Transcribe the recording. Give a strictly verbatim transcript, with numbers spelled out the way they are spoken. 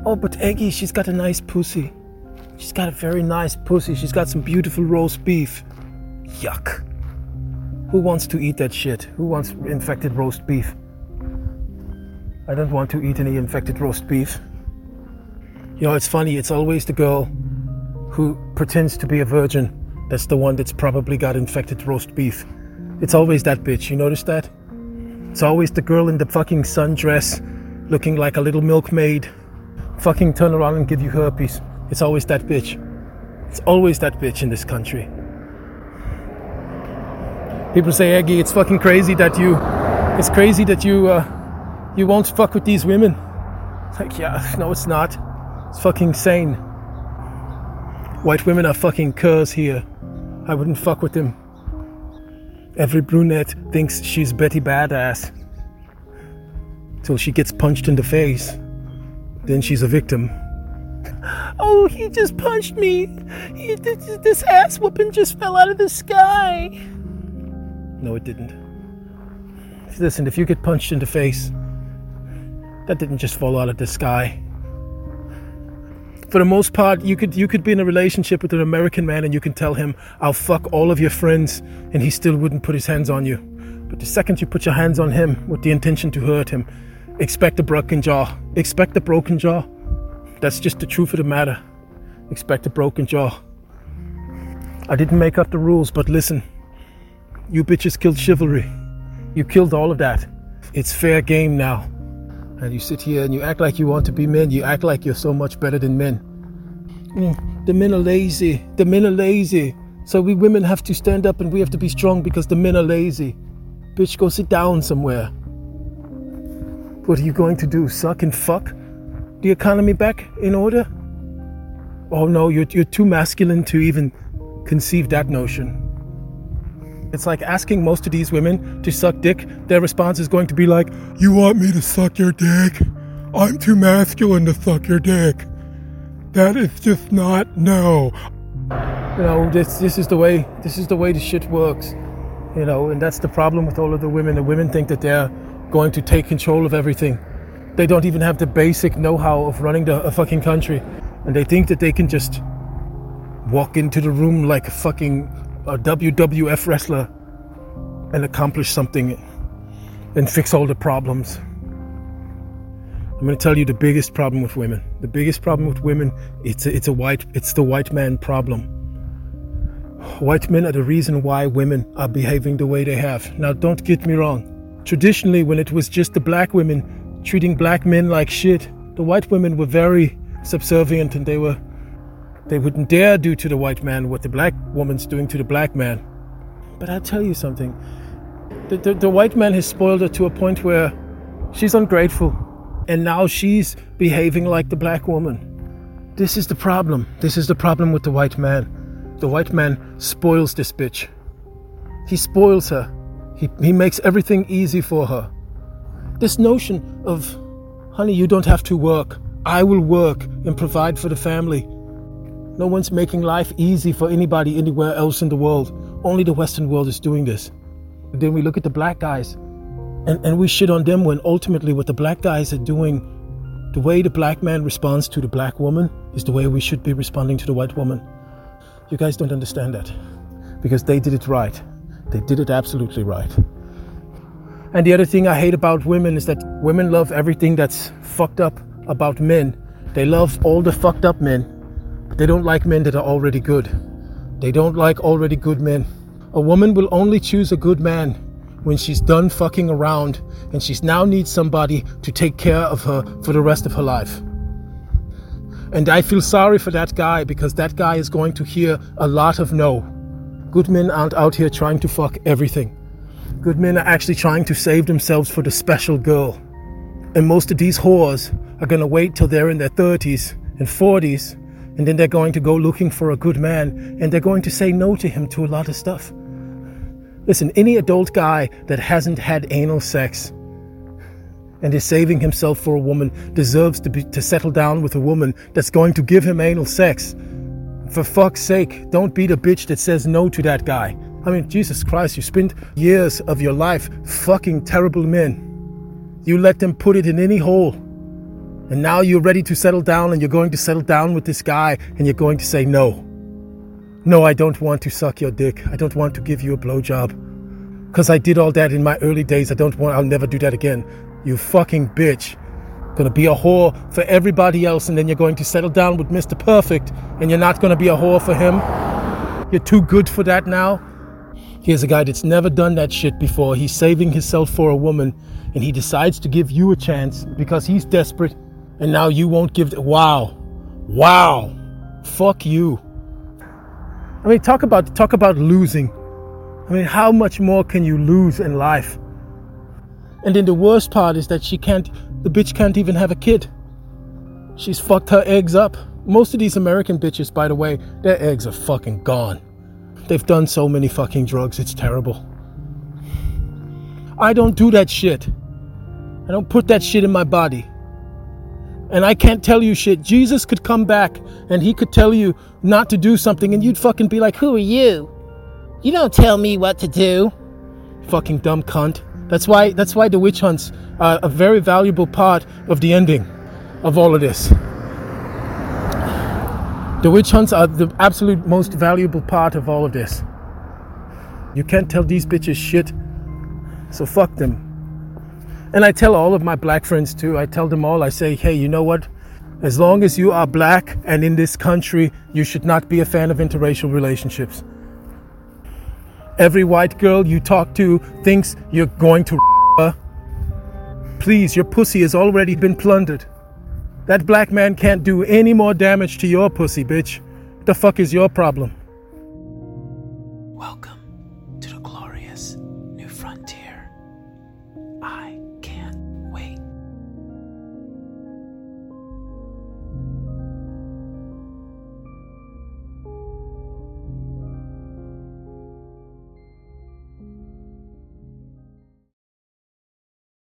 Oh, but Eggy, she's got a nice pussy. She's got a very nice pussy. She's got some beautiful roast beef. Yuck. Who wants to eat that shit? Who wants infected roast beef? I don't want to eat any infected roast beef. You know, it's funny. It's always the girl who pretends to be a virgin that's the one that's probably got infected roast beef. It's always that bitch. You notice that? It's always the girl in the fucking sundress looking like a little milkmaid. Fucking turn around and give you herpes. It's always that bitch. It's always that bitch in this country. People say, Eggy, it's fucking crazy that you, it's crazy that you, uh, you won't fuck with these women. It's like, yeah, no, it's not. It's fucking insane. White women are fucking curs here. I wouldn't fuck with them. Every brunette thinks she's Betty Badass. Till she gets punched in the face. Then she's a victim. Oh, he just punched me. He, this, this ass whooping just fell out of the sky. No, it didn't. Listen, if you get punched in the face, that didn't just fall out of the sky. For the most part, you could you could be in a relationship with an American man and you can tell him, I'll fuck all of your friends, and he still wouldn't put his hands on you. But the second you put your hands on him with the intention to hurt him, expect a broken jaw. Expect a broken jaw. That's just the truth of the matter. Expect a broken jaw. I didn't make up the rules, but listen. You bitches killed chivalry. You killed all of that. It's fair game now. And you sit here and you act like you want to be men. You act like you're so much better than men. Mm, the men are lazy. The men are lazy. So we women have to stand up and we have to be strong because the men are lazy. Bitch, go sit down somewhere. What are you going to do? Suck and fuck? The economy back in order? Oh no, you're, you're too masculine to even conceive that notion. It's like asking most of these women to suck dick. Their response is going to be like, you want me to suck your dick? I'm too masculine to suck your dick. That is just not, no. You know, this this is the way this is the way the shit works. You know, and that's the problem with all of the women. The women think that they're going to take control of everything. They don't even have the basic know-how of running the, a fucking country. And they think that they can just walk into the room like a fucking a W W F wrestler and accomplish something and fix all the problems. I'm going to tell you the biggest problem with women. The biggest problem with women, it's a, it's a white, it's the white man problem. White men are the reason why women are behaving the way they have. Now, don't get me wrong. Traditionally, when it was just the black women treating black men like shit, the white women were very subservient and they were They wouldn't dare do to the white man what the black woman's doing to the black man. But I'll tell you something. The, the, the white man has spoiled her to a point where she's ungrateful. And now she's behaving like the black woman. This is the problem. This is the problem with the white man. The white man spoils this bitch. He spoils her. He, he makes everything easy for her. This notion of, honey, you don't have to work. I will work and provide for the family. No one's making life easy for anybody anywhere else in the world. Only the Western world is doing this. Then we look at the black guys and, and we shit on them when ultimately what the black guys are doing, the way the black man responds to the black woman is the way we should be responding to the white woman. You guys don't understand that because they did it right. They did it absolutely right. And the other thing I hate about women is that women love everything that's fucked up about men. They love all the fucked up men. They don't like men that are already good. They don't like already good men. A woman will only choose a good man when she's done fucking around and she's now needs somebody to take care of her for the rest of her life. And I feel sorry for that guy because that guy is going to hear a lot of no. Good men aren't out here trying to fuck everything. Good men are actually trying to save themselves for the special girl. And most of these whores are going to wait till they're in their thirties and forties. And then they're going to go looking for a good man and they're going to say no to him to a lot of stuff. Listen, any adult guy that hasn't had anal sex and is saving himself for a woman deserves to be to settle down with a woman that's going to give him anal sex. For fuck's sake, don't be the bitch that says no to that guy. I mean, Jesus Christ, you spent years of your life fucking terrible men. You let them put it in any hole. And now you're ready to settle down, and you're going to settle down with this guy, and you're going to say, no. No, I don't want to suck your dick. I don't want to give you a blowjob. Because I did all that in my early days. I don't want, I'll never do that again. You fucking bitch. Gonna be a whore for everybody else, and then you're going to settle down with Mister Perfect, and you're not gonna be a whore for him. You're too good for that now. Here's a guy that's never done that shit before. He's saving himself for a woman, and he decides to give you a chance because he's desperate, and now you won't give it. Wow. Wow. Fuck you. I mean, talk about talk about losing. I mean, how much more can you lose in life? And then the worst part is that she can't, the bitch can't even have a kid. She's fucked her eggs up. Most of these American bitches, by the way, their eggs are fucking gone. They've done so many fucking drugs, it's terrible. I don't do that shit. I don't put that shit in my body. And I can't tell you shit. Jesus could come back and he could tell you not to do something, and you'd fucking be like, who are you? You don't tell me what to do. Fucking dumb cunt. That's why that's why the witch hunts are a very valuable part of the ending of all of this. The witch hunts are the absolute most valuable part of all of this. You can't tell these bitches shit, so fuck them. And I tell all of my black friends too, I tell them all, I say, hey, you know what? As long as you are black and in this country, you should not be a fan of interracial relationships. Every white girl you talk to thinks you're going to her. Please, your pussy has already been plundered. That black man can't do any more damage to your pussy, bitch. What the fuck is your problem? Welcome